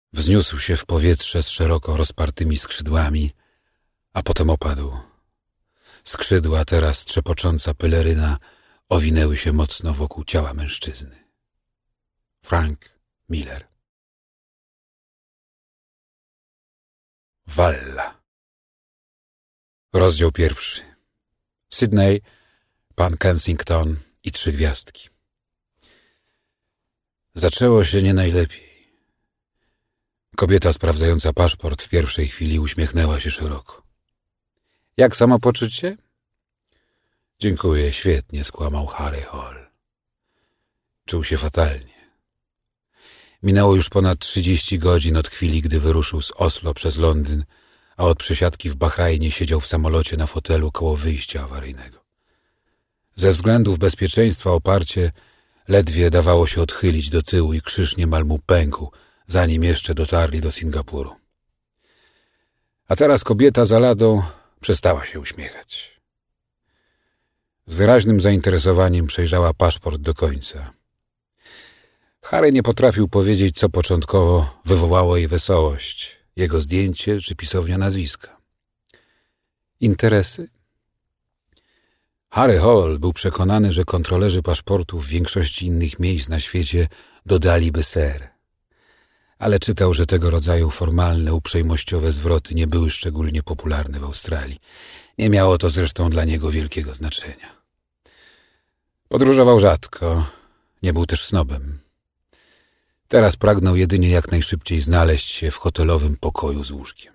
Wzniósł się w powietrze z szeroko rozpartymi skrzydłami, a potem opadł. Skrzydła, teraz trzepocząca peleryna, owinęły się mocno wokół ciała mężczyzny. Frank Miller. Walla. Rozdział 1. Sydney, pan Kensington i 3 gwiazdki. Zaczęło się nie najlepiej. Kobieta sprawdzająca paszport w pierwszej chwili uśmiechnęła się szeroko. Jak samopoczucie? Dziękuję, świetnie, skłamał Harry Hall. Czuł się fatalnie. Minęło już ponad 30 godzin od chwili, gdy wyruszył z Oslo przez Londyn, a od przesiadki w Bahrajnie siedział w samolocie na fotelu koło wyjścia awaryjnego. Ze względów bezpieczeństwa oparcie ledwie dawało się odchylić do tyłu i krzyż niemal mu pękł, zanim jeszcze dotarli do Singapuru. A teraz kobieta za ladą przestała się uśmiechać. Z wyraźnym zainteresowaniem przejrzała paszport do końca. Harry nie potrafił powiedzieć, co początkowo wywołało jej wesołość, jego zdjęcie czy pisownia nazwiska. Interesy? Harry Hall był przekonany, że kontrolerzy paszportów w większości innych miejsc na świecie dodaliby ser. Ale czytał, że tego rodzaju formalne, uprzejmościowe zwroty nie były szczególnie popularne w Australii. Nie miało to zresztą dla niego wielkiego znaczenia. Podróżował rzadko, nie był też snobem. Teraz pragnął jedynie jak najszybciej znaleźć się w hotelowym pokoju z łóżkiem.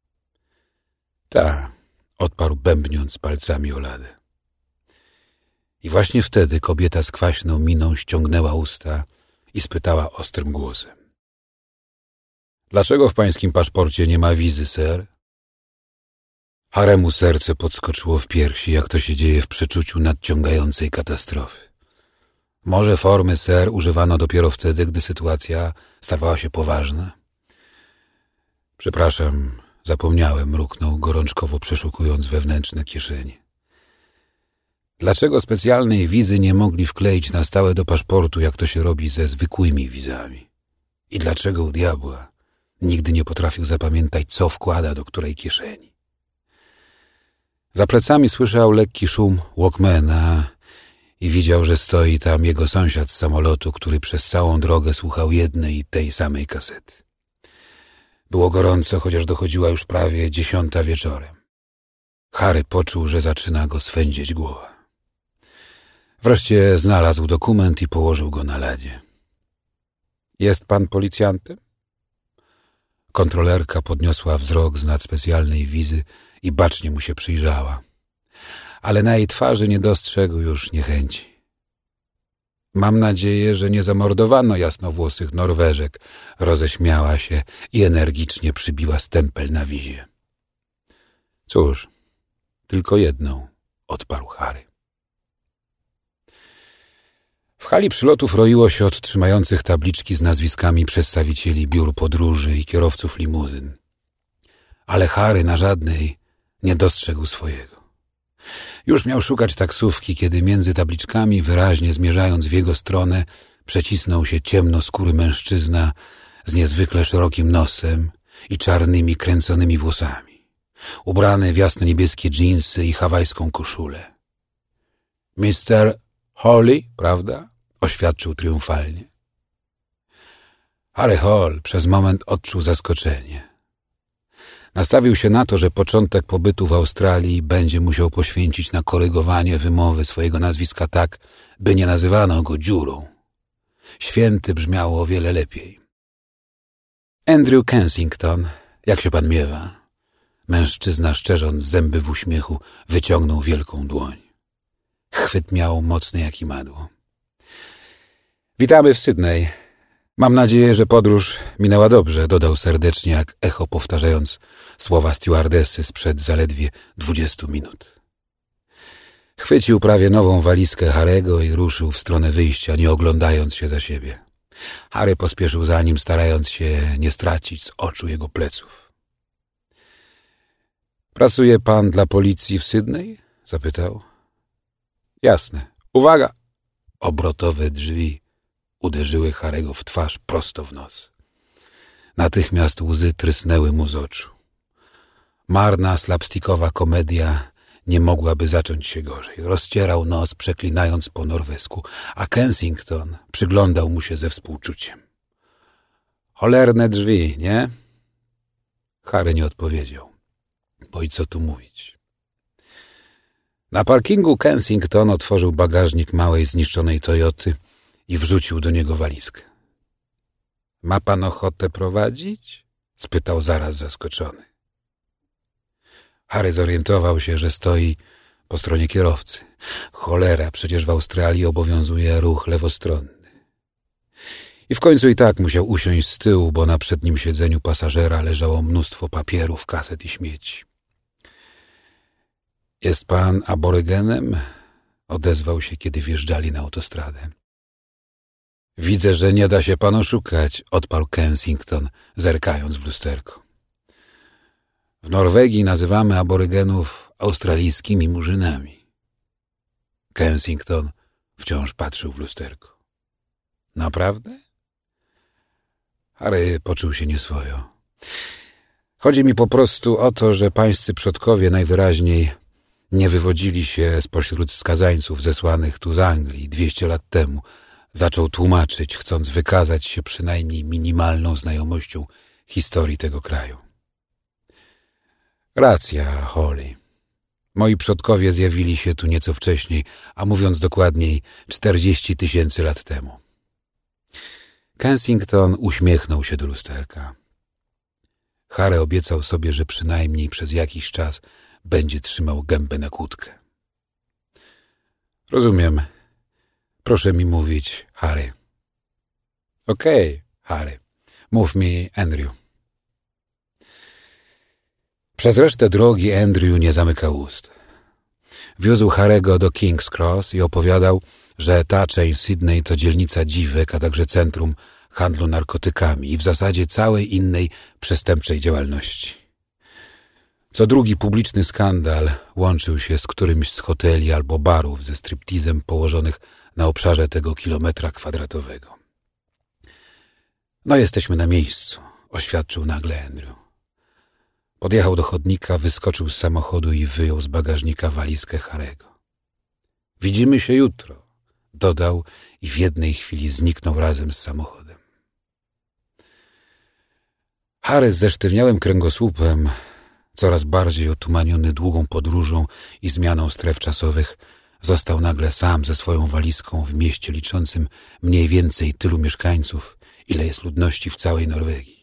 Ta, odparł bębniąc palcami o ladę. I właśnie wtedy kobieta z kwaśną miną ściągnęła usta i spytała ostrym głosem. Dlaczego w pańskim paszporcie nie ma wizy, sir? Haremu serce podskoczyło w piersi, jak to się dzieje w przeczuciu nadciągającej katastrofy. Może formy, sir, używano dopiero wtedy, gdy sytuacja stawała się poważna? Przepraszam, zapomniałem, mruknął, gorączkowo przeszukując wewnętrzne kieszenie. Dlaczego specjalnej wizy nie mogli wkleić na stałe do paszportu, jak to się robi ze zwykłymi wizami? I dlaczego u diabła nigdy nie potrafił zapamiętać, co wkłada do której kieszeni? Za plecami słyszał lekki szum Walkmana i widział, że stoi tam jego sąsiad z samolotu, który przez całą drogę słuchał jednej i tej samej kasety. Było gorąco, chociaż dochodziła już prawie 10 wieczorem. Harry poczuł, że zaczyna go swędzić głowa. Wreszcie znalazł dokument i położył go na ladzie. Jest pan policjantem? Kontrolerka podniosła wzrok z nad specjalnej wizy i bacznie mu się przyjrzała. Ale na jej twarzy nie dostrzegł już niechęci. Mam nadzieję, że nie zamordowano jasnowłosych Norweżek, roześmiała się i energicznie przybiła stempel na wizie. Cóż, tylko jedną, odparł Harry. W hali przylotów roiło się od trzymających tabliczki z nazwiskami przedstawicieli biur podróży i kierowców limuzyn. Ale Harry na żadnej nie dostrzegł swojego. Już miał szukać taksówki, kiedy między tabliczkami, wyraźnie zmierzając w jego stronę, przecisnął się ciemnoskóry mężczyzna z niezwykle szerokim nosem i czarnymi, kręconymi włosami, ubrany w jasno-niebieskie dżinsy i hawajską koszulę. Mr. Hawley, prawda? Oświadczył triumfalnie. Harry Hall przez moment odczuł zaskoczenie. Nastawił się na to, że początek pobytu w Australii będzie musiał poświęcić na korygowanie wymowy swojego nazwiska tak, by nie nazywano go dziurą. Święty brzmiało o wiele lepiej. Andrew Kensington, jak się pan miewa? Mężczyzna, szczerząc zęby w uśmiechu, wyciągnął wielką dłoń. Chwyt miał mocny jak imadło. Witamy w Sydney. Mam nadzieję, że podróż minęła dobrze, dodał serdecznie jak echo, powtarzając słowa stewardesy sprzed zaledwie 20 minut. Chwycił prawie nową walizkę Harego i ruszył w stronę wyjścia, nie oglądając się za siebie. Harry pospieszył za nim, starając się nie stracić z oczu jego pleców. Pracuje pan dla policji w Sydney? Zapytał. Jasne. Uwaga! Obrotowe drzwi uderzyły Harego w twarz prosto w nos. Natychmiast łzy trysnęły mu z oczu. Marna, slapstickowa komedia nie mogłaby zacząć się gorzej. Rozcierał nos, przeklinając po norwesku, a Kensington przyglądał mu się ze współczuciem. Cholerne drzwi, nie? Harry nie odpowiedział. Bo i co tu mówić? Na parkingu Kensington otworzył bagażnik małej zniszczonej Toyoty i wrzucił do niego walizkę. Ma pan ochotę prowadzić? Spytał zaraz zaskoczony. Harry zorientował się, że stoi po stronie kierowcy. Cholera, przecież w Australii obowiązuje ruch lewostronny. I w końcu i tak musiał usiąść z tyłu, bo na przednim siedzeniu pasażera leżało mnóstwo papierów, kaset i śmieci. Jest pan aborygenem? Odezwał się, kiedy wjeżdżali na autostradę. Widzę, że nie da się pan oszukać, odparł Kensington, zerkając w lusterko. W Norwegii nazywamy aborygenów australijskimi murzynami. Kensington wciąż patrzył w lusterko. Naprawdę? Harry poczuł się nieswojo. Chodzi mi po prostu o to, że pańscy przodkowie najwyraźniej nie wywodzili się spośród skazańców zesłanych tu z Anglii 200 lat temu. Zaczął tłumaczyć, chcąc wykazać się przynajmniej minimalną znajomością historii tego kraju. Racja, Holly. Moi przodkowie zjawili się tu nieco wcześniej, a mówiąc dokładniej 40 000 lat temu. Kensington uśmiechnął się do lusterka. Harry obiecał sobie, że przynajmniej przez jakiś czas będzie trzymał gębę na kłódkę. Rozumiem. Proszę mi mówić, Harry. Okej, Harry. Mów mi, Andrew. Przez resztę drogi Andrew nie zamykał ust. Wiózł Harry'ego do King's Cross i opowiadał, że ta część Sydney to dzielnica dziwek, a także centrum handlu narkotykami i w zasadzie całej innej przestępczej działalności. Co drugi publiczny skandal łączył się z którymś z hoteli albo barów ze striptizem położonych na obszarze tego kilometra kwadratowego. No jesteśmy na miejscu, oświadczył nagle Andrew. Podjechał do chodnika, wyskoczył z samochodu i wyjął z bagażnika walizkę Harry'ego. Widzimy się jutro, dodał i w jednej chwili zniknął razem z samochodem. Harry z zesztywniałym kręgosłupem, coraz bardziej otumaniony długą podróżą i zmianą stref czasowych, został nagle sam ze swoją walizką w mieście liczącym mniej więcej tylu mieszkańców, ile jest ludności w całej Norwegii.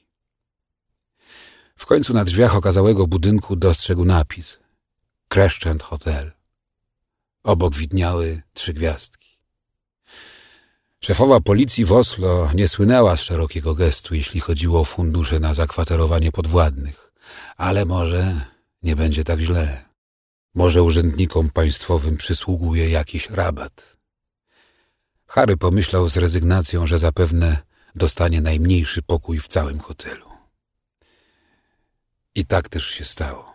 W końcu na drzwiach okazałego budynku dostrzegł napis Crescent Hotel. Obok widniały 3 gwiazdki. Szefowa policji w Oslo nie słynęła z szerokiego gestu, jeśli chodziło o fundusze na zakwaterowanie podwładnych, ale może nie będzie tak źle. Może urzędnikom państwowym przysługuje jakiś rabat. Harry pomyślał z rezygnacją, że zapewne dostanie najmniejszy pokój w całym hotelu. I tak też się stało.